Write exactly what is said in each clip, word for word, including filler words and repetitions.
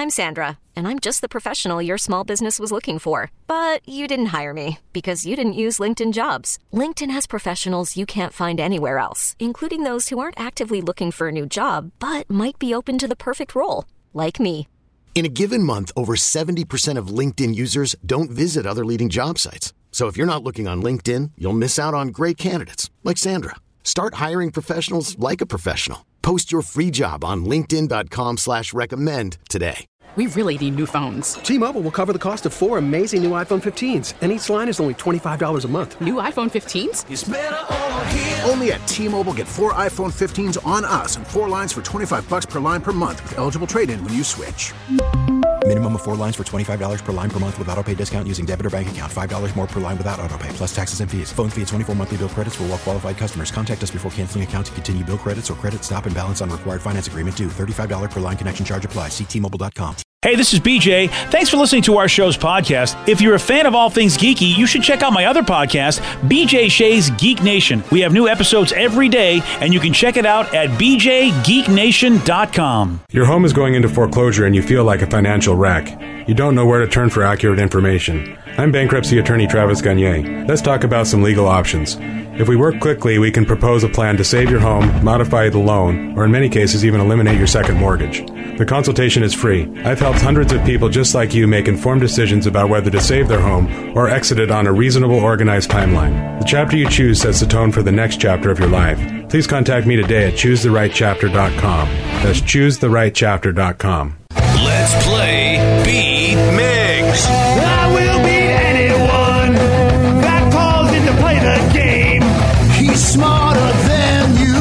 I'm Sandra, and I'm just the professional your small business was looking for. But you didn't hire me because you didn't use LinkedIn Jobs. LinkedIn has professionals you can't find anywhere else, including those who aren't actively looking for a new job, but might be open to the perfect role, like me. In a given month, over seventy percent of LinkedIn users don't visit other leading job sites. So if you're not looking on LinkedIn, you'll miss out on great candidates like Sandra. Start hiring professionals like a professional. Post your free job on linkedin dot com slash recommend today. We really need new phones. T-Mobile will cover the cost of four amazing new iPhone fifteens, and each line is only twenty-five dollars a month. New iPhone fifteens? It's better over here. Only at T-Mobile, get four iPhone fifteens on us and four lines for twenty-five bucks per line per month with eligible trade-in when you switch. Minimum of four lines for twenty-five dollars per line per month with autopay discount using debit or bank account. five dollars more per line without autopay, plus taxes and fees. Phone fee at twenty-four monthly bill credits for well-qualified customers. Contact us before canceling account to continue bill credits or credit stop and balance on required finance agreement due. thirty-five dollars per line connection charge applies. See T Mobile dot com. Hey, this is B J. Thanks for listening to our show's podcast. If you're a fan of all things geeky, you should check out my other podcast, B J Shea's Geek Nation. We have new episodes every day, and you can check it out at b j geek nation dot com. Your home is going into foreclosure and you feel like a financial wreck. You don't know where to turn for accurate information. I'm bankruptcy attorney Travis Gagne. Let's talk about some legal options. If we work quickly, we can propose a plan to save your home, modify the loan, or in many cases even eliminate your second mortgage. The consultation is free. I've helped hundreds of people just like you make informed decisions about whether to save their home or exit it on a reasonable, organized timeline. The chapter you choose sets the tone for the next chapter of your life. Please contact me today at choose the right chapter dot com. That's choose the right chapter dot com. Let's play Beat Migs. I will beat anyone that calls in to play the game. He's smarter than you.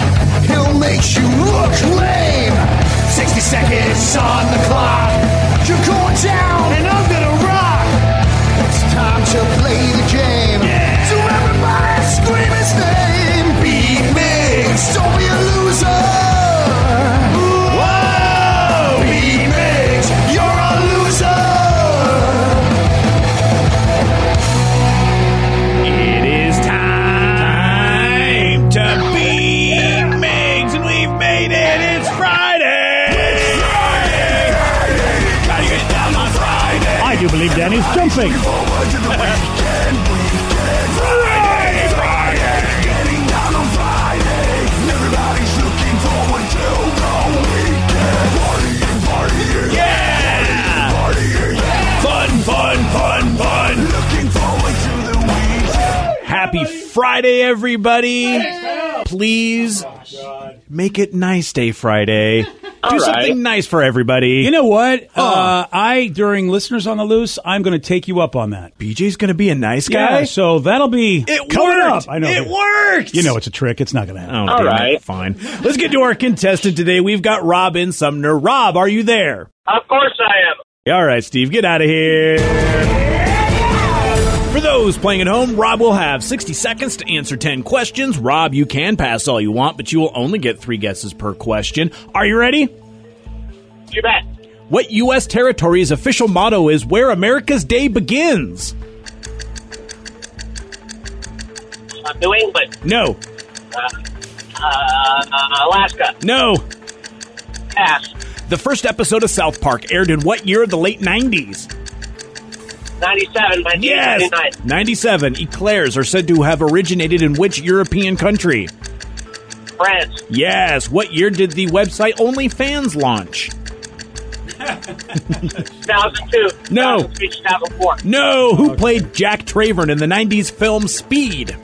He'll make you look lame. sixty seconds on the clock. You're going down, and I'm gonna rock. It's time to play the game. Yeah. So everybody scream his name. Beat Migs. Don't be a loser. Whoa! Beat Migs. You're a loser. It is time to beat Migs, and we've made it. It's Friday. It's Friday. Gotta get down on Friday. I do believe Danny's jumping. Forward to the weekend, weekend. Friday, Friday. Getting down on Friday. Everybody's looking forward to the weekend. Partying, partying. Yeah. Partying, partying. Fun, fun, fun, fun. Looking forward to the weekend. Happy Friday, everybody. Please make it nice day Friday. Do something nice for everybody. You know what? Uh, I, during Listeners on the Loose, I'm going to take you up on that. B J's going to be a nice guy? Yeah, so that'll be It coming worked. up. I know. It worked. You know it's a trick. It's not going to happen. Oh, All damn right. it. Fine. Let's get to our contestant today. We've got Robin Sumner. Rob, are you there? Of course I am. All right, Steve, get out of here. For those playing at home, Rob will have sixty seconds to answer ten questions. Rob, you can pass all you want, but you will only get three guesses per question. Are you ready? You bet. What U S territory's official motto is "Where America's Day Begins"? Uh, New England. No. Uh, uh, Alaska. No. Pass. The first episode of South Park aired in what year of the late nineties? ninety-seven, nineteen Yes! ninety-nine. ninety-seven. Eclairs are said to have originated in which European country? France. Yes. What year did the website OnlyFans launch? two thousand two. No. two thousand three, two thousand four. No. Who played Jack Travern in the nineties film Speed?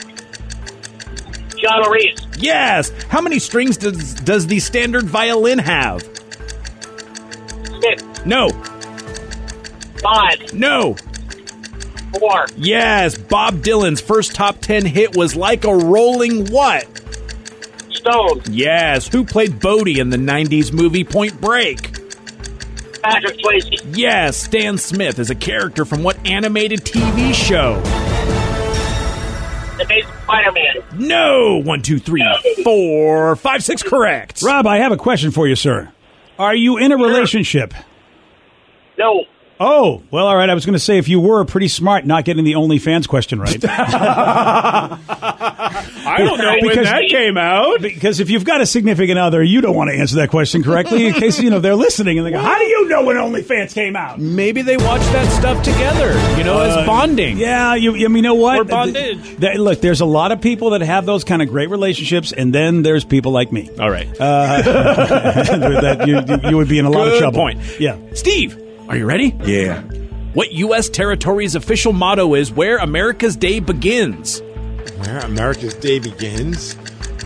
Keanu Reeves. Yes. How many strings does does the standard violin have? Six. No. Five. No. Four. Yes. Bob Dylan's first top ten hit was Like a Rolling What? Stone. Yes. Who played Bodie in the nineties movie Point Break? Patrick Swayze. Yes. Stan Smith is a character from what animated T V show? The Amazing Spider-Man. No. One, two, three, four, five, six. Correct. Rob, I have a question for you, sir. Are you in a relationship? No. Oh, well, all right. I was going to say, if you were pretty smart not getting the OnlyFans question right. I don't know when that came out. Because if you've got a significant other, you don't want to answer that question correctly in case, you know, they're listening and they go, how do you know when OnlyFans came out? Maybe they watched that stuff together, you know, uh, as bonding. Yeah, you, you, you know what? Or bondage. The, the, look, there's a lot of people that have those kind of great relationships, and then there's people like me. All right. Uh, that you, you would be in a lot Good of trouble. point. Yeah. Steve, are you ready? Yeah. What U S territory's official motto is where America's day begins? Where America's day begins?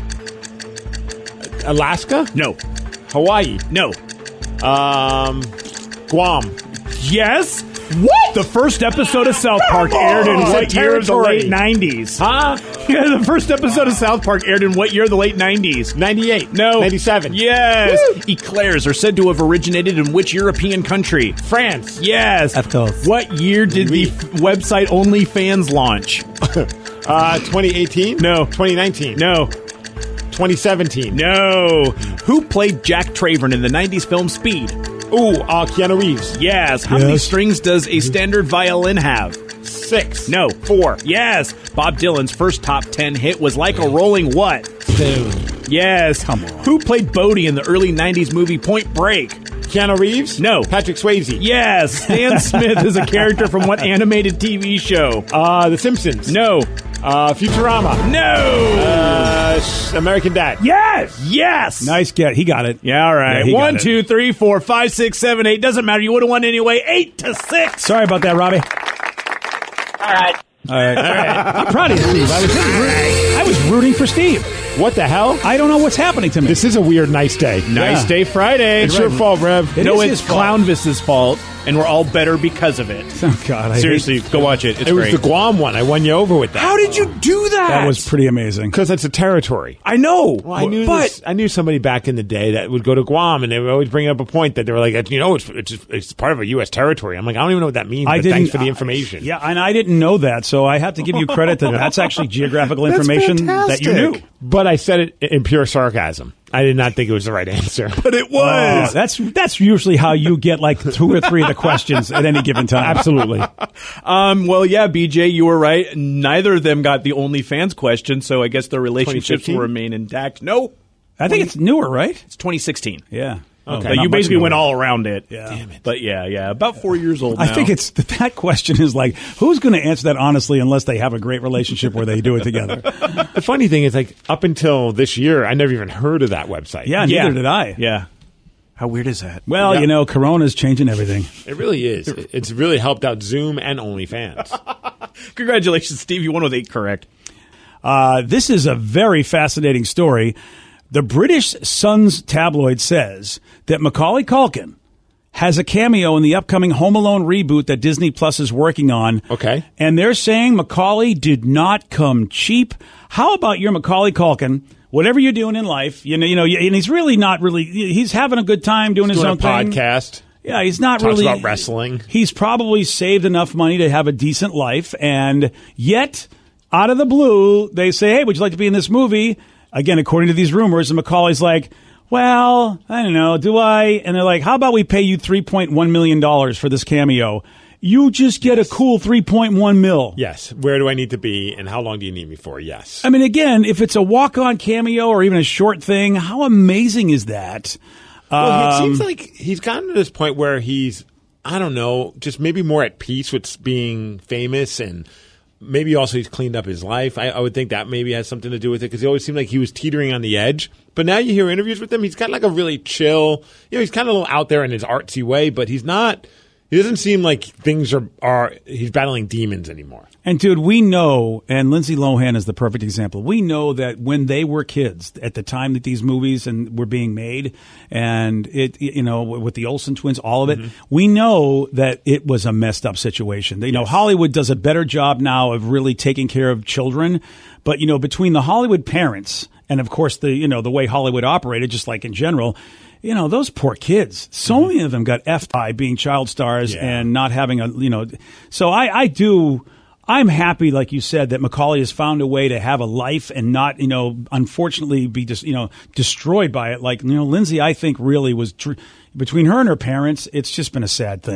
Alaska? No. Hawaii? No. Um, Guam? Yes. What? The first episode of South Park Come aired in on. what It's a year of the territory. late nineties? Huh? Yeah, the first episode of South Park aired in what year of the late nineties? ninety-eight. No. ninety-seven. Yes. Woo. Eclairs are said to have originated in which European country? France. Yes. Of course. What year did Oui. the f- website OnlyFans launch? uh, twenty eighteen? No. twenty nineteen? No. twenty seventeen? No. Who played Jack Travern in the nineties film Speed? Ooh, uh, Keanu Reeves. Yes. How Yes. many strings does a standard violin have? Six. No. Four. Yes. Bob Dylan's first top ten hit was Like a Rolling What? Stone. Yes. Come on. Who played Bodie in the early nineties movie Point Break? Keanu Reeves? No. Patrick Swayze. Yes. Stan Smith is a character from what animated T V show? Uh, The Simpsons. No. Uh, Futurama. No. Uh, sh- American Dad. Yes. Yes. Nice get. He got it. Yeah, all right. Yeah, he One, got it. two, three, four, five, six, seven, eight. Doesn't matter. You would have won anyway. Eight to six. Sorry about that, Robbie. All right. All right. All right. I'm proud of you, Steve. I was, rooting, I was rooting for Steve. What the hell? I don't know what's happening to me. This is a weird nice day. Nice Yeah. day Friday. It's your fault, Rev. It no, is it's his fault. Clownvis's fault, and we're all better because of it. Oh, God. I Seriously, hate- go watch it. It's It was great. the Guam one. I won you over with that. How did you do that? That was pretty amazing. Because it's a territory. I know. Well, I knew but this, I knew somebody back in the day that would go to Guam, and they would always bring up a point that they were like, you know, it's it's, it's part of a U S territory. I'm like, I don't even know what that means. I but didn't, thanks for the uh, information. yeah, and I didn't know that, so I have to give you credit that that's actually geographical That's information that you fantastic. knew. But I said it in pure sarcasm. I did not think it was the right answer. but it Oh, was. that's that's usually how you get like two or three of the questions at any given time. Absolutely. Um, well, yeah, B J, you were right. Neither of them got the OnlyFans question, so I guess their relationships will twenty fifteen? remain intact. No, I think it's newer, right? it's twenty sixteen. Yeah. Okay. So not you much basically newer. went all around it. Yeah. Damn it. But yeah, yeah, about four years old now. I think it's that question is like, who's going to answer that honestly unless they have a great relationship where they do it together? The funny thing is, like, up until this year, I never even heard of that website. Yeah, neither Yeah. did I. Yeah. How weird is that? Well, Yeah. you know, Corona's changing everything. It really is. It- It's really helped out Zoom and OnlyFans. Congratulations, Steve. You won with eight correct. Uh, this is a very fascinating story. The British Sun's tabloid says that Macaulay Culkin has a cameo in the upcoming Home Alone reboot that Disney Plus is working on. Okay. And they're saying Macaulay did not come cheap. How about your Macaulay Culkin? Whatever you're doing in life, you know, you know, and he's really not really. He's having a good time doing his Doing own a thing. podcast. Yeah, he's not Talks really about wrestling. He's probably saved enough money to have a decent life, and yet, out of the blue, they say, "Hey, would you like to be in this movie?" Again, according to these rumors, and Macaulay's like, "Well, I don't know, do I?" And they're like, "How about we pay you three point one million dollars for this cameo? You just get a cool three point one mil." Yes. Where do I need to be, and how long do you need me for? Yes. I mean, again, if it's a walk-on cameo or even a short thing, how amazing is that? Well, it Um, seems like he's gotten to this point where he's, I don't know, just maybe more at peace with being famous, and maybe also he's cleaned up his life. I, I would think that maybe has something to do with it, because he always seemed like he was teetering on the edge. But now you hear interviews with him, he's got like a really chill, you know, he's kind of a little out there in his artsy way, but he's not, he doesn't seem like things are, are he's battling demons anymore. And dude, we know, and Lindsay Lohan is the perfect example. We know that when they were kids, at the time that these movies and were being made, and it, you know, with the Olsen twins, all of it, Mm-hmm. we know that it was a messed up situation. You know, Hollywood does a better job now of really taking care of children, but you know, between the Hollywood parents and of course the you know the way Hollywood operated, just like in general. You know, those poor kids, so many of them got effed by being child stars Yeah. and not having a, you know, so I, I do, I'm happy, like you said, that Macaulay has found a way to have a life and not, you know, unfortunately be just, you know, destroyed by it. Like, you know, Lindsay, I think really was, tr- between her and her parents, it's just been a sad thing.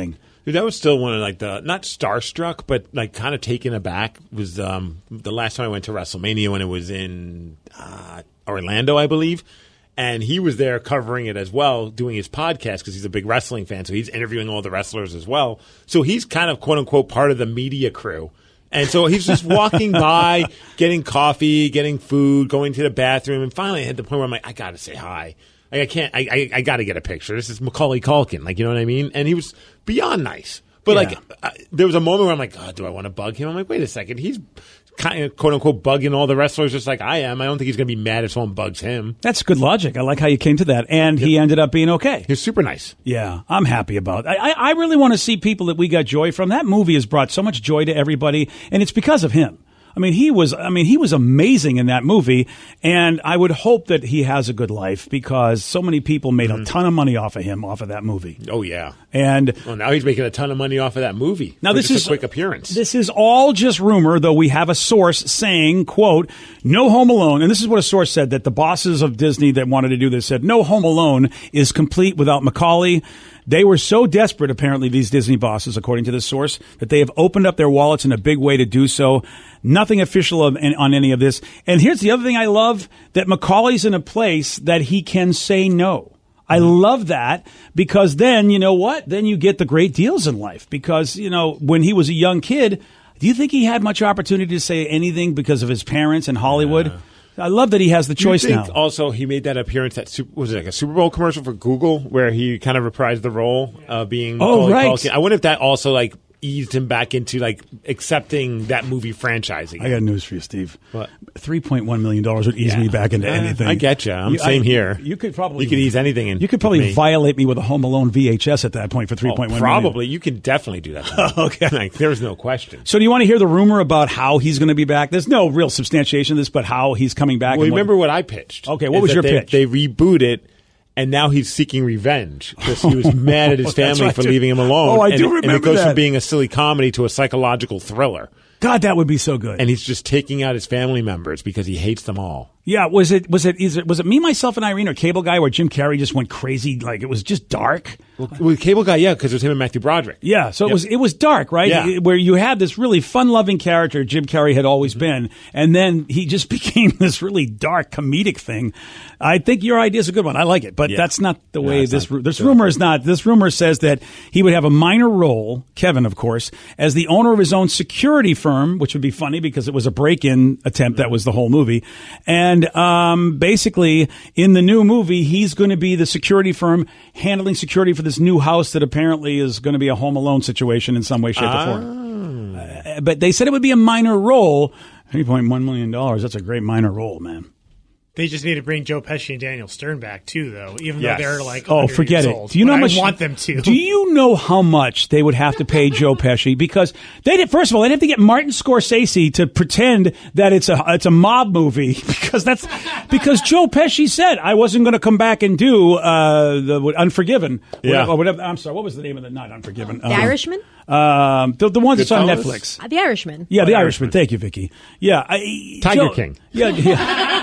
Dude, that was still one of like the not starstruck, but like kind of taken aback. Was um, the last time I went to WrestleMania when it was in uh, Orlando, I believe, and he was there covering it as well, doing his podcast because he's a big wrestling fan. So he's interviewing all the wrestlers as well. So he's kind of quote unquote part of the media crew. And so he's just walking by, getting coffee, getting food, going to the bathroom, and finally I hit the point where I'm like, I got to say hi. Like, I can't. I I, I got to get a picture. This is Macaulay Culkin. Like, you know what I mean? And he was beyond nice. But Yeah. like, I, there was a moment where I'm like, oh, do I want to bug him? I'm like, wait a second. He's kind of quote unquote bugging all the wrestlers just like I am. I don't think he's going to be mad if someone bugs him. That's good logic. I like how you came to that. And he ended up being okay. He was super nice. Yeah, I'm happy about it. I, I, I really want to see people that we got joy from. That movie has brought so much joy to everybody, and it's because of him. I mean, he was. I mean, he was amazing in that movie, and I would hope that he has a good life because so many people made Mm-hmm. a ton of money off of him, off of that movie. Oh yeah. And well, now he's making a ton of money off of that movie. Now for this just is a quick appearance. This is all just rumor, though we have a source saying, "quote No Home Alone," and this is what a source said that the bosses of Disney that wanted to do this said, "No Home Alone is complete without Macaulay." They were so desperate, apparently, these Disney bosses, according to this source, that they have opened up their wallets in a big way to do so. Nothing official of, on any of this. And here's the other thing I love, that Macaulay's in a place that he can say no. I love that because then, you know what? Then you get the great deals in life because, you know, when he was a young kid, do you think he had much opportunity to say anything because of his parents in Hollywood? Yeah. I love that he has the choice you think now. Also, he made that appearance at Super, was it like a Super Bowl commercial for Google where he kind of reprised the role of being. Oh, Macaulay right. Culkin. I wonder if that also like eased him back into like accepting that movie franchising. I got news for you, Steve. What? three point one million dollars would ease Yeah. me back into Uh, anything. I get you. I'm You- same I- here. You could probably you could ease anything in. You could probably me. violate me with a Home Alone V H S at that point for three point one Oh, million. probably. You can definitely do that. Okay. Like, there's no question. So do you want to hear the rumor about how he's going to be back? There's no real substantiation of this, but how he's coming back. Well, and what- remember what I pitched. Okay, what is was that your they, pitch? They reboot it, and now he's seeking revenge because he was mad at his Oh, that's family right, for too. leaving him alone. Oh, I and do it, And remember it goes that. from being a silly comedy to a psychological thriller. God, that would be so good. And he's just taking out his family members because he hates them all. Yeah, was it was it is it was it Me, Myself, and Irene or Cable Guy where Jim Carrey just went crazy? Like it was just dark. Well, with Cable Guy, yeah, because it was him and Matthew Broderick. Yeah, so Yep. it was it was dark, right? Yeah. It- where you had this really fun-loving character Jim Carrey had always Mm-hmm. been, and then he just became this really dark comedic thing. I think your idea is a good one. I like it, but Yeah. that's not the No, way it's this not. this Sure. rumor is not. This rumor says that he would have a minor role, Kevin, of course, as the owner of his own security firm, which would be funny because it was a break-in attempt. That was the whole movie, and um, basically in the new movie, he's going to be the security firm handling security for this new house that apparently is going to be a Home Alone situation in some way, shape, or form. Uh, but they said it would be a minor role. three point one million dollars. That's a great minor role, man. They just need to bring Joe Pesci and Daniel Stern back too, though. Even Yes. though they're like Oh, one hundred forget years it. old. Do you know But how much? I want them to. Do you know how much they would have to pay Joe Pesci? Because they did. First of all, they'd have to get Martin Scorsese to pretend that it's a it's a mob movie because that's because Joe Pesci said I wasn't going to come back and do uh, the what, Unforgiven. Yeah. Whatever, whatever, I'm sorry. What was the name of the not Unforgiven? The Irishman? Um, the the ones that's on Goodfellas? Netflix. Uh, the Irishman. Yeah, Oh, The The Irishman. Irishman. Thank you, Vicky. Yeah, I, Tiger Joe- King. Yeah, yeah.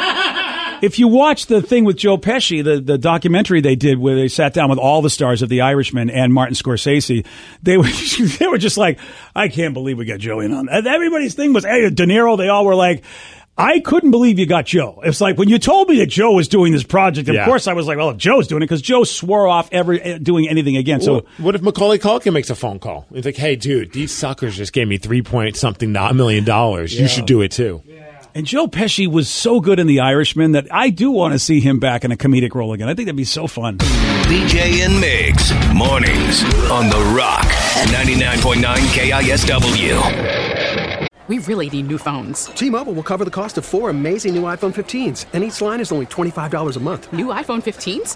If you watch the thing with Joe Pesci, the, the documentary they did where they sat down with all the stars of The Irishman and Martin Scorsese, they were they were just like, I can't believe we got Joe in on that. Everybody's thing was, hey, De Niro. They all were like, I couldn't believe you got Joe. It's like when you told me that Joe was doing this project, of Yeah. course I was like, well, if Joe's doing it, because Joe swore off ever uh, doing anything again. So Well, what if Macaulay Culkin makes a phone call? He's like, "Hey, dude, these suckers just gave me three point something do- million dollars. You should do it too." And Joe Pesci was so good in The Irishman that I do want to see him back in a comedic role again. I think that'd be so fun. B J and Migs, mornings on The Rock, ninety-nine point nine K I S W. We really need new phones. T-Mobile will cover the cost of four amazing new iPhone fifteens, and each line is only twenty-five dollars a month. New iPhone fifteens?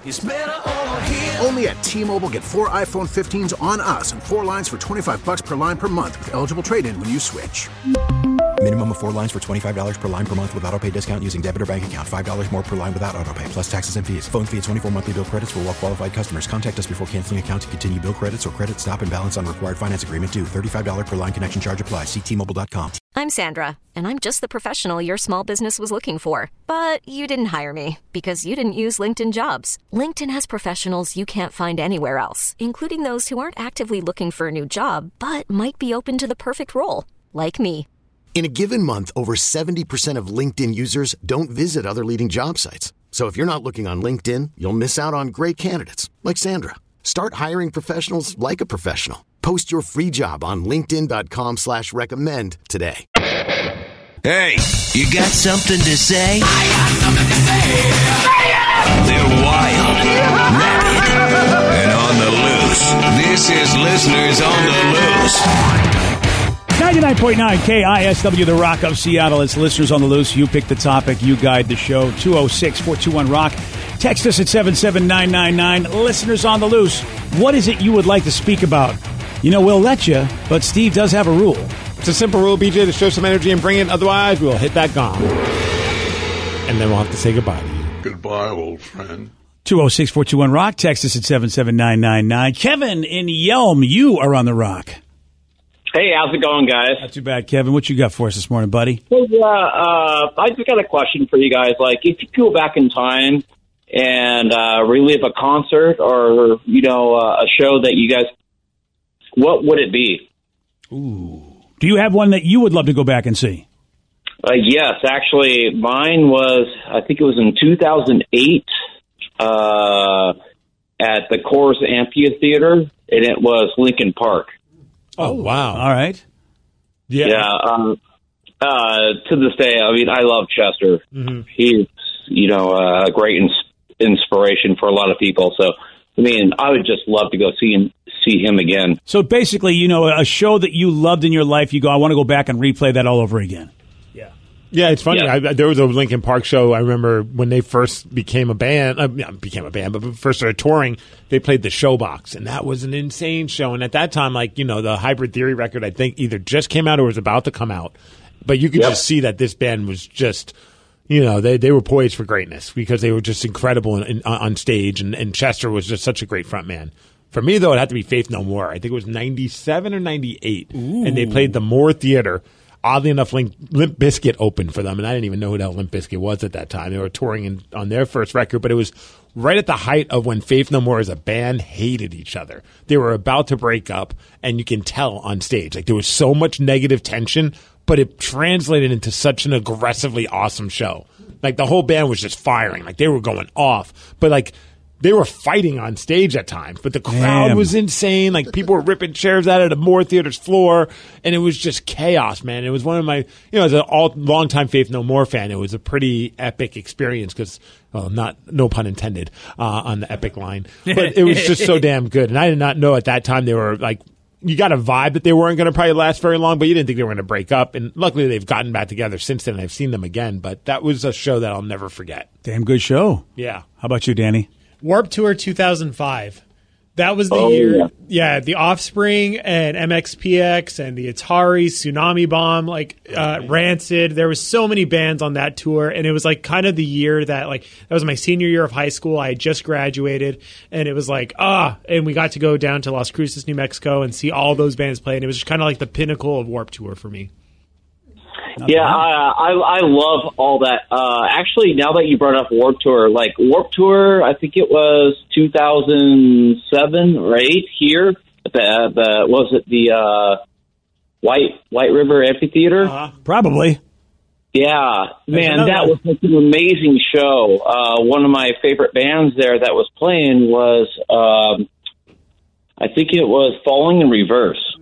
Only at T-Mobile, get four iPhone fifteens on us and four lines for twenty-five bucks per line per month with eligible trade-in when you switch. Minimum of four lines for twenty-five dollars per line per month with autopay discount using debit or bank account. five dollars more per line without autopay, plus taxes and fees. Phone fee at twenty-four monthly bill credits for well-qualified customers. Contact us before canceling account to continue bill credits or credit stop and balance on required finance agreement due. thirty-five dollars per line connection charge applies. See T Mobile dot com. I'm Sandra, and I'm just the professional your small business was looking for. But you didn't hire me because you didn't use LinkedIn Jobs. LinkedIn has professionals you can't find anywhere else, including those who aren't actively looking for a new job, but might be open to the perfect role, like me. In a given month, over seventy percent of LinkedIn users don't visit other leading job sites. So if you're not looking on LinkedIn, you'll miss out on great candidates like Sandra. Start hiring professionals like a professional. Post your free job on linkedin dot com slash recommend today. Hey, you got something to say? I got something to say. They're wild, rabid, and on the loose. This is Listeners on the Loose. ninety-nine point nine K I S W, The Rock of Seattle. It's Listeners on the Loose. You pick the topic. You guide the show. two oh six, four two one, ROCK. Text us at seven seven nine nine nine. Listeners on the Loose. What is it you would like to speak about? You know, we'll let you, but Steve does have a rule. It's a simple rule, B J, to show some energy and bring it. Otherwise, we'll hit that gong. And then we'll have to say goodbye to you. Goodbye, old friend. two oh six, four two one, ROCK. Text us at seven seven nine nine nine. Kevin in Yelm, you are on the Rock. Hey, how's it going, guys? Not too bad, Kevin. What you got for us this morning, buddy? Well, yeah, uh, I just got a question for you guys. Like, if you go back in time and uh, relive a concert or, you know, uh, a show that you guys, what would it be? Ooh. Do you have one that you would love to go back and see? Uh, yes, actually, mine was, I think it was in two thousand eight uh, at the Coors Amphitheater, and it was Linkin Park. Oh, wow. All right. Yeah. Yeah. Um, uh, to this day, I mean, I love Chester. Mm-hmm. He's, you know, a great ins- inspiration for a lot of people. So, I mean, I would just love to go see him, see him again. So basically, you know, a show that you loved in your life, you go, I want to go back and replay that all over again. Yeah. Yeah, it's funny. Yeah. I, there was a Linkin Park show. I remember when they first became a band, uh, yeah, became a band, but first started touring, they played the Showbox, and that was an insane show. And at that time, like, you know, the Hybrid Theory record, I think either just came out or was about to come out. But you could Yep. just see that this band was just, you know, they, they were poised for greatness because they were just incredible in, in, on stage, and, and Chester was just such a great front man. For me, though, it had to be Faith No More. I think it was ninety-seven or ninety-eight, and they played the Moore Theater. Oddly enough, Limp, Limp Bizkit opened for them, and I didn't even know who the hell Limp Bizkit was at that time. They were touring in, on their first record, but it was right at the height of when Faith No More as a band hated each other. They were about to break up, and you can tell on stage. Like, there was so much negative tension, but it translated into such an aggressively awesome show. Like, the whole band was just firing. Like, they were going off. But, like, they were fighting on stage at times, but the crowd Damn. was insane. Like, people were ripping chairs out of the Moore Theater's floor, and it was just chaos, man. It was one of my, you know, as a all, longtime Faith No More fan, it was a pretty epic experience because, well, not, no pun intended, uh, on the epic line. But it was just so damn good. And I did not know at that time they were, like, you got a vibe that they weren't going to probably last very long, but you didn't think they were going to break up. And luckily, they've gotten back together since then, and I've seen them again. But that was a show that I'll never forget. Damn good show. Yeah. How about you, Danny? Warped Tour two thousand five. That was the Oh, year. yeah. Yeah, the Offspring and M X P X and the Atari, Tsunami Bomb, like uh, Rancid. There was so many bands on that tour, and it was like kind of the year that like that was my senior year of high school. I had just graduated, and it was like ah, and we got to go down to Las Cruces, New Mexico, and see all those bands play, and it was just kind of like the pinnacle of Warped Tour for me. Yeah, I, I I love all that. Uh, actually, now that you brought up Warped Tour, like Warped Tour, I think it was two thousand seven or eight here. At the, the was it the uh, White White River Amphitheater? Uh, probably. Yeah, man, that was like an amazing show. Uh, one of my favorite bands there that was playing was, um, I think it was Falling in Reverse.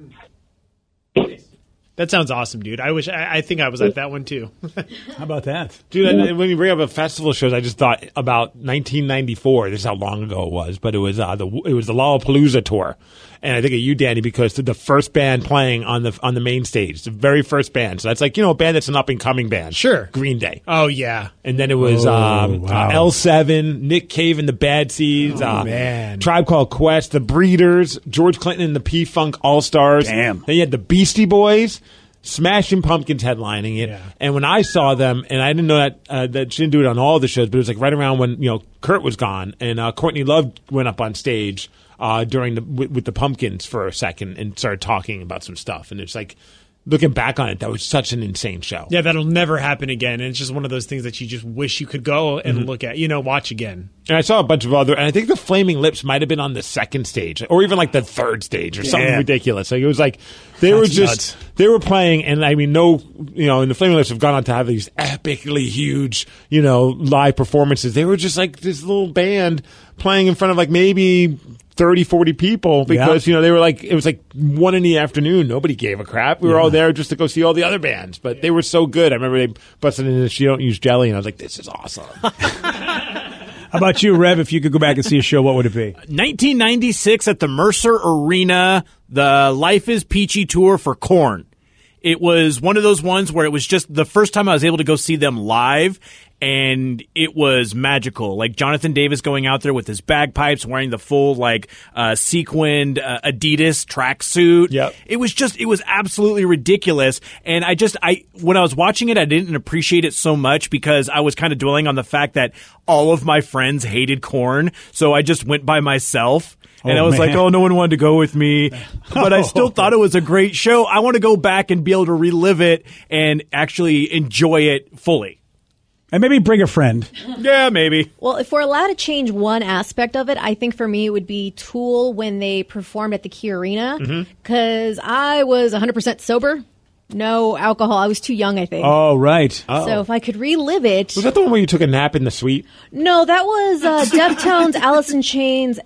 That sounds awesome, dude. I wish I, I think I was at that one too. How about that, dude? Yeah. When you bring up a festival shows, I just thought about nineteen ninety-four. This is how long ago it was, but it was uh, the it was the Lollapalooza tour, and I think of you, Danny, because the first band playing on the on the main stage, the very first band. So that's like, you know, a band that's an up and coming band. Sure, Green Day. Oh yeah, and then it was oh, um, wow. uh, L seven, Nick Cave and the Bad Seeds, oh, uh, man, Tribe Called Quest, the Breeders, George Clinton and the P Funk All Stars. Damn. Then you had the Beastie Boys. Smashing Pumpkins headlining it. Yeah. And when I saw them, and I didn't know that uh, that she didn't do it on all the shows, but it was like right around when you know Kurt was gone, and uh, Courtney Love went up on stage uh, during the with, with the Pumpkins for a second and started talking about some stuff, and it's like. Looking back on it, that was such an insane show. Yeah, that'll never happen again. And it's just one of those things that you just wish you could go and mm-hmm. look at, you know, watch again. And I saw a bunch of other, and I think the Flaming Lips might have been on the second stage, or even like the third stage, or yeah. something ridiculous. Like it was like they That's were just nuts. They were playing, and I mean, no, you know, and the Flaming Lips have gone on to have these epically huge, you know, live performances. They were just like this little band playing in front of like maybe thirty, forty people because, yeah. you know, they were like, it was like one in the afternoon. Nobody gave a crap. We were yeah. all there just to go see all the other bands, but they were so good. I remember they busted in this, you don't use jelly, and I was like, this is awesome. How about you, Rev? If you could go back and see a show, what would it be? nineteen ninety-six at the Mercer Arena, the Life is Peachy tour for Korn. It was one of those ones where it was just the first time I was able to go see them live, and it was magical. Like Jonathan Davis going out there with his bagpipes, wearing the full like uh, sequined uh, Adidas tracksuit. Yep. It was just, it was absolutely ridiculous. And I just, I when I was watching it, I didn't appreciate it so much because I was kind of dwelling on the fact that all of my friends hated Korn, so I just went by myself. And oh, I was man. like, oh, no one wanted to go with me. But I still thought it was a great show. I want to go back and be able to relive it and actually enjoy it fully. And maybe bring a friend. Yeah, maybe. Well, if we're allowed to change one aspect of it, I think for me it would be Tool when they performed at the Key Arena. Because mm-hmm. I was one hundred percent sober. No alcohol. I was too young, I think. Oh, right. Oh. So if I could relive it. Was that the one where you took a nap in the suite? No, that was uh, Deftones, Alice in Chains,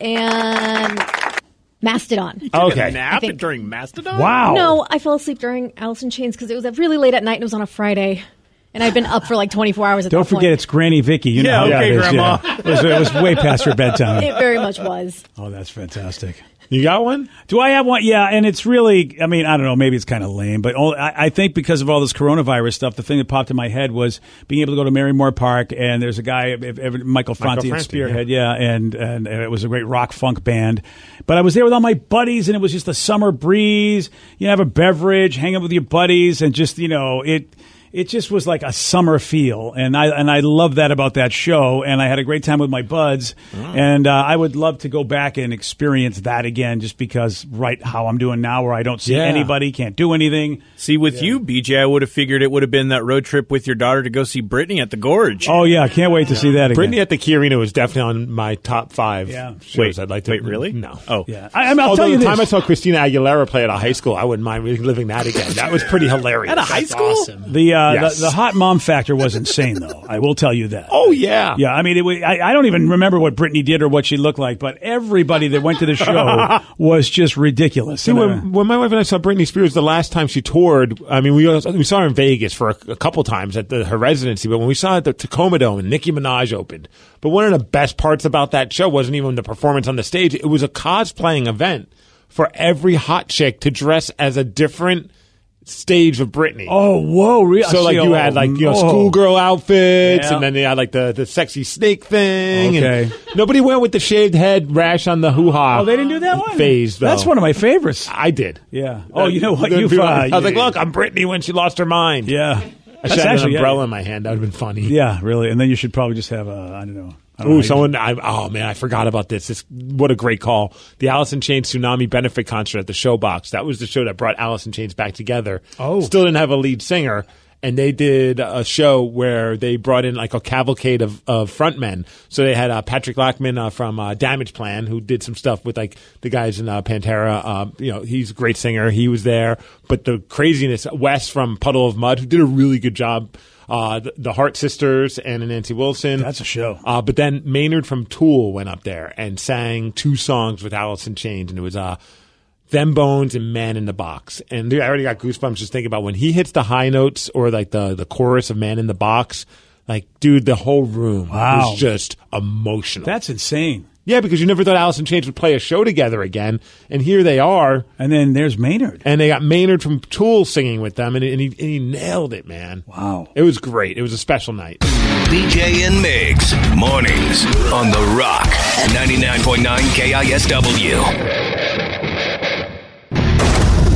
and Mastodon. You took okay. a nap during Mastodon? Wow. No, I fell asleep during Alice in Chains because it was really late at night and it was on a Friday. And I'd been up for like twenty-four hours at Don't that point. forget, it's Granny Vicky. You yeah, know okay, how Grandma. Yeah. It, was, it was way past her bedtime. It very much was. Oh, that's fantastic. You got one? Do I have one? Yeah, and it's really, I mean, I don't know, maybe it's kind of lame, but all, I, I think because of all this coronavirus stuff, the thing that popped in my head was being able to go to Marymore Park, and there's a guy, if, if, Michael Franti at Spearhead, yeah, yeah and, and it was a great rock funk band. But I was there with all my buddies, and it was just a summer breeze. You have a beverage, hang out with your buddies, and just, you know, it... It just was like a summer feel, and I and I love that about that show, and I had a great time with my buds, oh. and uh, I would love to go back and experience that again, just because right how I'm doing now, where I don't see yeah. anybody, can't do anything. See, with yeah. you, B J, I would have figured it would have been that road trip with your daughter to go see Britney at the Gorge. Oh, yeah, I can't wait to yeah. see that again. Britney at the Key Arena was definitely on my top five yeah. shows wait, I'd like to. Wait, really? No. Oh. Yeah. I, I mean, I'll Although tell you the this. time I saw Christina Aguilera play at a high school, I wouldn't mind living that again. That was pretty hilarious. At a high That's school? Awesome. The, uh, yes. the, the hot mom factor was insane, though. I will tell you that. Oh, yeah. Yeah, I mean, it, I, I don't even remember what Britney did or what she looked like, but everybody that went to the show was just ridiculous. See, when, when my wife and I saw Britney Spears the last time she toured, I mean, we we saw her in Vegas for a, a couple times at the, her residency, but when we saw her at the Tacoma Dome and Nicki Minaj opened, but one of the best parts about that show wasn't even the performance on the stage. It was a cosplaying event for every hot chick to dress as a different stage of Britney. Oh, whoa. Really? So, like, you had, like, you know, oh. schoolgirl outfits, yeah. and then they had, like, the, the sexy snake thing. Okay. And nobody went with the shaved head rash on the hoo-ha. Oh, they didn't do that one? Phase, though. That's one of my favorites. I did. Yeah. Oh, you know what? You've, uh, uh, I was like, look, I'm Britney when she lost her mind. Yeah. I should have an umbrella yeah. in my hand. That would have been funny. Yeah, really. And then you should probably just have a, I don't know. Ooh, someone! I, oh man, I forgot about this. This what a great call! The Alice in Chains Tsunami benefit concert at the Showbox. That was the show that brought Alice in Chains back together. Oh, still didn't have a lead singer, and they did a show where they brought in like a cavalcade of, of frontmen. So they had uh, Patrick Lachman uh, from uh, Damage Plan, who did some stuff with like the guys in uh, Pantera. Uh, you know, he's a great singer. He was there. But the craziness, Wes from Puddle of Mud, who did a really good job. Uh, the, the Hart Sisters and Nancy Wilson. That's a show. Uh, but then Maynard from Tool went up there and sang two songs with Alice in Chains, and it was uh, Them Bones and Man in the Box. And dude, I already got goosebumps just thinking about when he hits the high notes or like the, the chorus of Man in the Box. Like, dude, the whole room wow. was just emotional. That's insane. Yeah, because you never thought Alice in Chains would play a show together again, and here they are. And then there's Maynard. And they got Maynard from Tool singing with them, and, and, he, and he nailed it, man. Wow. It was great. It was a special night. B J and Migs, mornings on The Rock, ninety-nine point nine K I S W. B J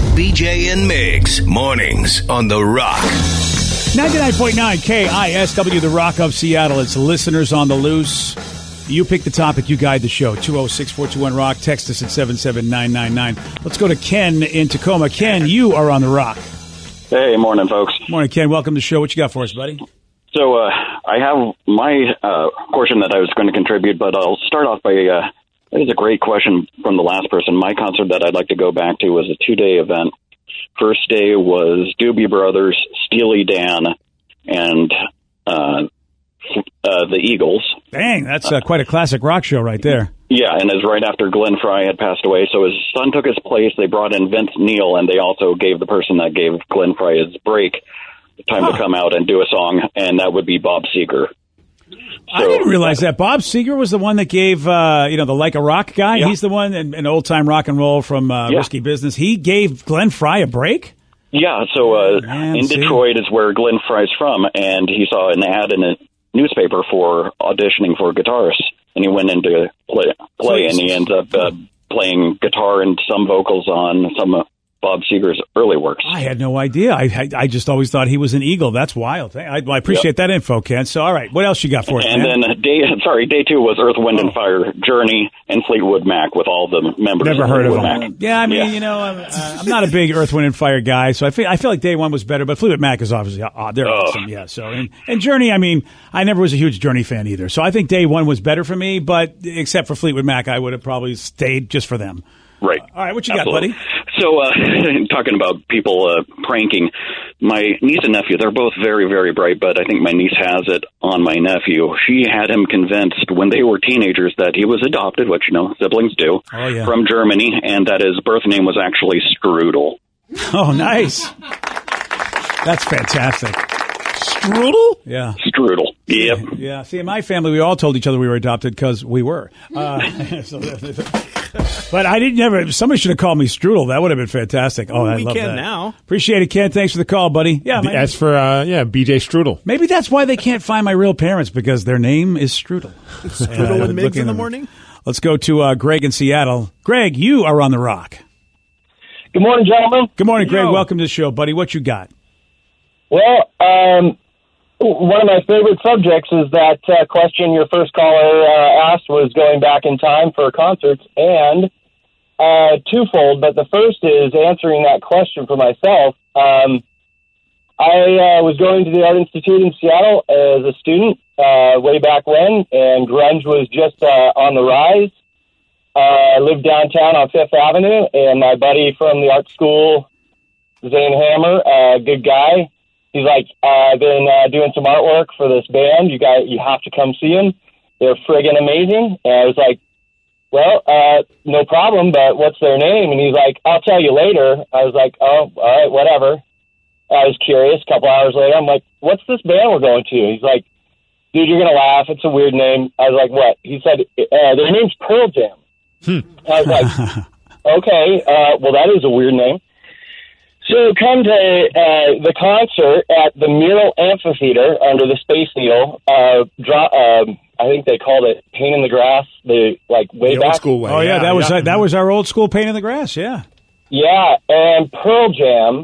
J and Migs, mornings on The Rock. ninety-nine point nine K I S W, The Rock of Seattle. It's listeners on the loose. You pick the topic, you guide the show. two oh six, four two one, ROCK. Text us at seven seven nine nine nine. Let's go to Ken in Tacoma. Ken, you are on The Rock. Hey, morning, folks. Morning, Ken. Welcome to the show. What you got for us, buddy? So uh, I have my uh, portion that I was going to contribute, but I'll start off by, uh, that is a great question from the last person. My concert that I'd like to go back to was a two-day event. First day was Doobie Brothers, Steely Dan, and uh, uh, the Eagles. Dang, that's uh, quite a classic rock show right there. Yeah, and it was right after Glenn Frey had passed away, so his son took his place. They brought in Vince Neil, and they also gave the person that gave Glenn Frey his break time huh. to come out and do a song, and that would be Bob Seger. So, I didn't realize that. Bob Seger was the one that gave, uh, you know, the Like a Rock guy. Yeah. He's the one, in, in old-time rock and roll from uh, yeah. Risky Business. He gave Glenn Frey a break? Yeah, so uh, Man, in see. Detroit is where Glenn Frey's from, and he saw an ad in a newspaper for auditioning for guitarists, and he went into play, play and he ends up uh, playing guitar and some vocals on some uh, Bob Seger's early works. I had no idea. I I, I just always thought he was an Eagle. That's wild. I, I appreciate yep. that info, Ken. So, all right, what else you got for us? And man? then day, sorry, day two was Earth, Wind, oh. and Fire, Journey, and Fleetwood Mac with all the members. Never of heard Fleetwood of them. Mac. Yeah, I mean, yeah. you know, I'm, uh, I'm not a big Earth, Wind, and Fire guy, so I feel I feel like day one was better. But Fleetwood Mac is obviously uh, they're oh. awesome. Yeah. So and, and Journey, I mean, I never was a huge Journey fan either. So I think day one was better for me. But except for Fleetwood Mac, I would have probably stayed just for them. Right. All right, what you Absolutely. got, buddy? So, uh, talking about people uh, pranking, my niece and nephew, they're both very, very bright, but I think my niece has it on my nephew. She had him convinced when they were teenagers that he was adopted, which, you know, siblings do, oh, yeah. from Germany, and that his birth name was actually Strudel. Oh, nice. That's fantastic. Strudel? Yeah. Strudel. Yep. Yeah. See, in my family, we all told each other we were adopted because we were. Uh, so, but I didn't never. Somebody should have called me Strudel. That would have been fantastic. Oh, I we love can that. now. Appreciate it, Ken. Thanks for the call, buddy. Yeah. My, As for uh, yeah, B J Strudel. Maybe that's why they can't find my real parents because their name is Strudel. Strudel uh, and Migs in the morning. Let's go to uh, Greg in Seattle. Greg, you are on The Rock. Good morning, gentlemen. Good morning, Greg. Yo. Welcome to the show, buddy. What you got? Well, um, one of my favorite subjects is that uh, question your first caller uh, asked was going back in time for concerts, and uh, twofold. But the first is answering that question for myself. Um, I uh, was going to the Art Institute in Seattle as a student uh, way back when, and grunge was just uh, on the rise. Uh, I lived downtown on Fifth Avenue, and my buddy from the art school, Zane Hammer, uh, good guy. He's like, uh, I've been uh, doing some artwork for this band. You guys, you have to come see them. They're friggin' amazing. And I was like, well, uh, no problem, but what's their name? And he's like, I'll tell you later. I was like, oh, all right, whatever. I was curious. A couple hours later, I'm like, what's this band we're going to? He's like, dude, you're going to laugh. It's a weird name. I was like, what? He said, uh, their name's Pearl Jam. Hmm. I was like, okay, uh, well, that is a weird name. So come to uh, the concert at the Mural Amphitheater under the Space Needle. Uh, draw, uh, I think they called it Pain in the Grass. The like way the back. Old school way. Oh yeah, yeah that was yeah. Uh, that was our old school Pain in the Grass. Yeah. Yeah, and Pearl Jam.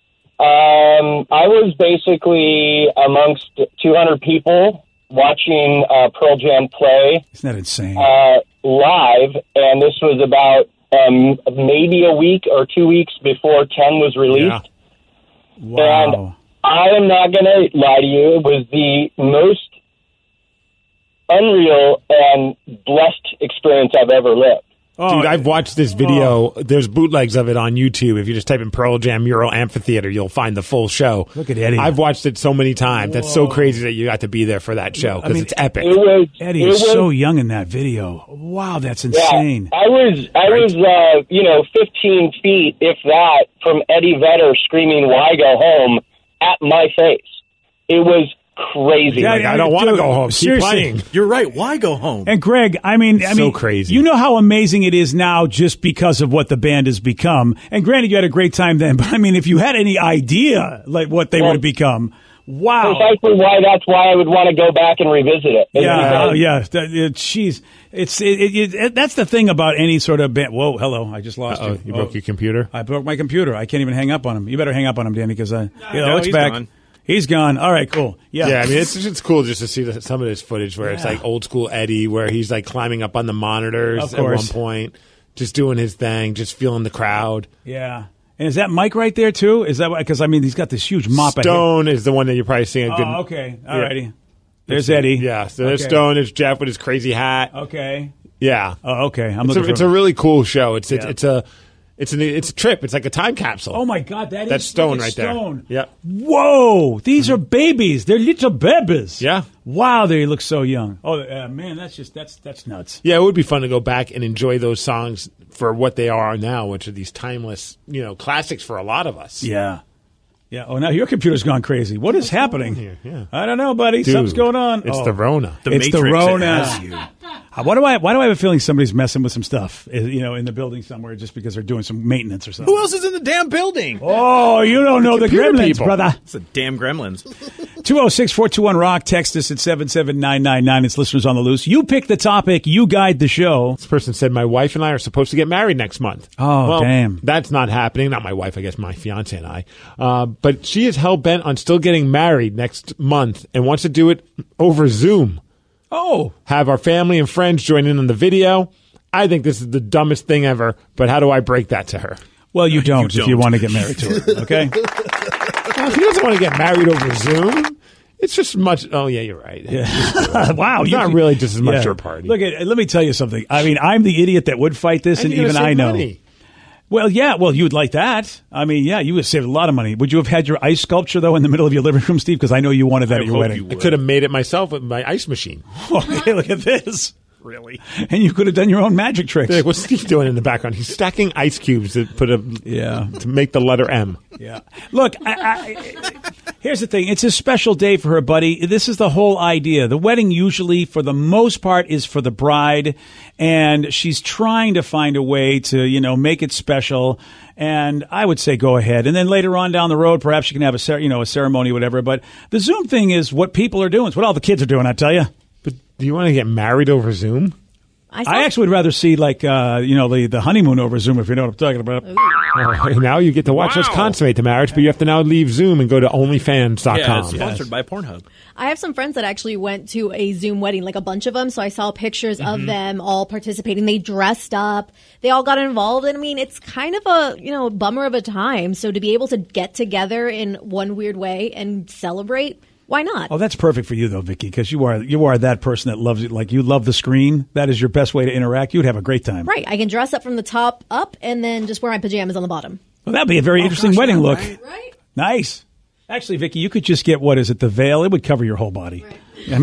Um, I was basically amongst two hundred people watching uh, Pearl Jam play. Isn't that insane? Uh, live, and this was about. Um, maybe a week or two weeks before ten was released. Yeah. Wow. And I am not going to lie to you. It was the most unreal and blessed experience I've ever lived. Oh, dude, I've watched this video. Oh. There's bootlegs of it on YouTube. If you just type in Pearl Jam Mural Amphitheater, you'll find the full show. Look at Eddie. I've watched it so many times. Whoa. That's so crazy that you got to be there for that show because I mean, it's epic. It was, Eddie it is was, so young in that video. Wow, that's insane. Yeah, I was, I right? was, uh, you know, fifteen feet, if that, from Eddie Vedder screaming, "Why go home?" at my face. It was crazy. Yeah, like, I don't want to go home. Keep Seriously. playing. You're right. Why go home? And Greg, I mean, I so mean, crazy. You know how amazing it is now just because of what the band has become. And granted, you had a great time then, but I mean, if you had any idea like what they well, would have become, Wow. Precisely why that's why I would want to go back and revisit it. Yeah, oh, yeah. That, it, geez, it's it, it, it, that's the thing about any sort of band. Whoa, hello, I just lost Uh-oh, you. you broke Oh, your computer? I broke my computer. I can't even hang up on him. You better hang up on him, Danny, because I. No, you know, no, it's he's back. gone. He's gone. All right, cool. Yeah, Yeah, I mean, it's it's cool just to see the, some of this footage where it's Yeah. like old school Eddie, where he's like climbing up on the monitors Of at one course. point, just doing his thing, just feeling the crowd. Yeah. And is that Mike right there too? Is that because I mean he's got this huge mop ahead. Stone is the one that you're probably seeing a good. Oh, okay. All Yeah. righty. There's Eddie. Yeah, so there's Okay. Stone. There's Jeff with his crazy hat. Okay. Yeah. Oh, okay. I'm it's looking a, for it's a really cool show. It's it's, Yeah. it's a it's an it's a trip. It's like a time capsule. Oh my God, that That's is Stone look at right there. Stone. Yep. Whoa, these are babies. They're little babies. Yeah. Wow, they look so young. Oh uh, man, that's just that's that's nuts. Yeah, it would be fun to go back and enjoy those songs for what they are now, which are these timeless, you know, classics for a lot of us. Yeah. Yeah. Oh, now your computer's gone crazy. What is happening here? Yeah. I don't know, buddy. Dude, Something's going on. it's Oh. the Rona. The it's the Matrix, it Rona. has you. Uh, Why do I? Why do I have a feeling somebody's messing with some stuff? uh, You know, in the building somewhere, just because they're doing some maintenance or something. Who else is in the damn building? Oh, you don't know the Computer Gremlins, people. brother. It's the damn Gremlins. two oh six, four two one, rock. Text us at seven seven nine nine nine. It's Listeners on the Loose. You pick the topic. You guide the show. This person said, my wife and I are supposed to get married next month. Oh, well, damn. That's not happening. Not my wife, I guess my fiance and I. Uh, but she is hell-bent on still getting married next month and wants to do it over Zoom. Oh. Have our family and friends join in on the video. I think this is the dumbest thing ever, but how do I break that to her? Well, you don't, You if you don't. want to get married to her, okay? Well, if he doesn't want to get married over Zoom, it's just much. Oh, yeah, you're right. Yeah. Wow. It's you- not really just as much yeah. your party. Look, at, let me tell you something. I mean, I'm the idiot that would fight this, And and you're even gonna I save know. money. Well, yeah. Well, you would like that. I mean, yeah, you would have saved a lot of money. Would you have had your ice sculpture, though, in the middle of your living room, Steve? Because I know you wanted that at your wedding. I could have made it myself with my ice machine. Okay, look at this. Really? And you could have done your own magic tricks. Like, what's Steve doing in the background? He's stacking ice cubes to put a yeah to make the letter M. Yeah. Look, I, I, here's the thing. It's a special day for her, buddy. This is the whole idea. The wedding usually, for the most part, is for the bride, and she's trying to find a way to, you know, make it special. And I would say go ahead. And then later on down the road, perhaps you can have a, cer- you know, a ceremony, whatever. But the Zoom thing is what people are doing. It's what all the kids are doing, I tell you. But do you want to get married over Zoom? I, I actually would rather see, like, uh, you know, the, the honeymoon over Zoom, if you know what I'm talking about. Oh, now you get to watch us Wow. consummate the marriage, but you have to now leave Zoom and go to only fans dot com. Yeah, it's sponsored by Pornhub. I have some friends that actually went to a Zoom wedding, like a bunch of them. So I saw pictures Mm-hmm. of them all participating. They dressed up. They all got involved. And I mean, it's kind of a, you know, bummer of a time. So to be able to get together in one weird way and celebrate, why not? Oh, that's perfect for you, though, Vicky, because you are you are that person that loves it. Like, you love the screen. That is your best way to interact. You'd have a great time. Right. I can dress up from the top up and then just wear my pajamas on the bottom. Well, that'd be a very Oh, interesting gosh, wedding yeah, look. right? Right? Nice. Actually, Vicky, you could just get, what is it, the veil? It would cover your whole body. I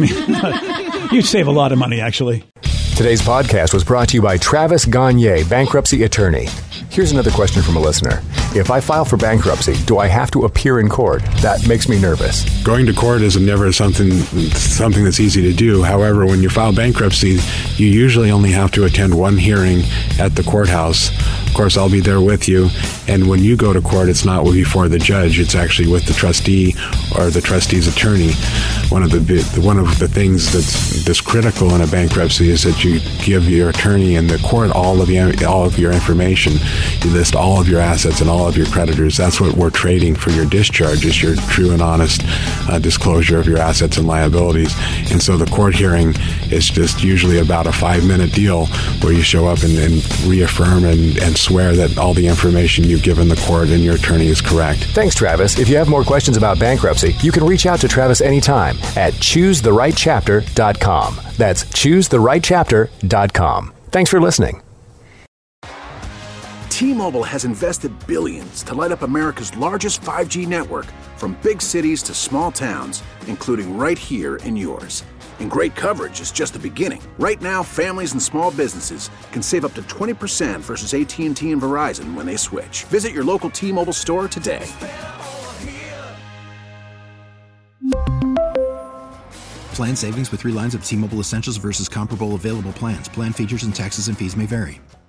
mean, you'd save a lot of money, actually. Today's podcast was brought to you by Travis Gagne, bankruptcy attorney. Here's another question from a listener. If I file for bankruptcy, do I have to appear in court? That makes me nervous. Going to court is never something something that's easy to do. However, when you file bankruptcy, you usually only have to attend one hearing at the courthouse. Of course, I'll be there with you. And when you go to court, it's not before the judge. It's actually with the trustee or the trustee's attorney. One of the one of the things that's that's critical in a bankruptcy is that you give your attorney and the court all of the, all of your information. You list all of your assets and all of your creditors. That's what we're trading for your discharge, is your true and honest uh, disclosure of your assets and liabilities. And so the court hearing is just usually about a five-minute deal where you show up and, and reaffirm and, and swear that all the information you've given the court and your attorney is correct. Thanks, Travis. If you have more questions about bankruptcy, you can reach out to Travis anytime at choose the right chapter dot com. That's choose the right chapter dot com. Thanks for listening. T-Mobile has invested billions to light up America's largest five G network, from big cities to small towns, including right here in yours. And great coverage is just the beginning. Right now, families and small businesses can save up to twenty percent versus A T and T and Verizon when they switch. Visit your local T-Mobile store today. Plan savings with three lines of T-Mobile Essentials versus comparable available plans. Plan features and taxes and fees may vary.